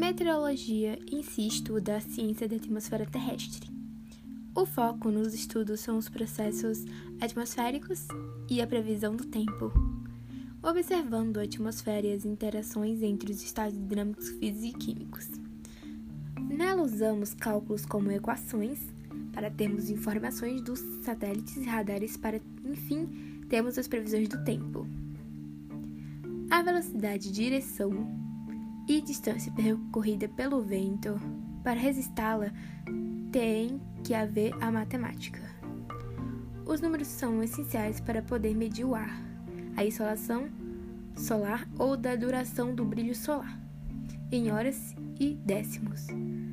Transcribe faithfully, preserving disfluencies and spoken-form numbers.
Meteorologia em si estuda a ciência da atmosfera terrestre. O foco nos estudos são os processos atmosféricos e a previsão do tempo, observando a atmosfera e as interações entre os estados dinâmicos físicos e químicos. Nela usamos cálculos como equações para termos informações dos satélites e radares para, enfim, termos as previsões do tempo. A velocidade, direção e distância percorrida pelo vento, para registrá-la, tem que haver a matemática. Os números são essenciais para poder medir o ar, a insolação solar ou da duração do brilho solar, em horas e décimos.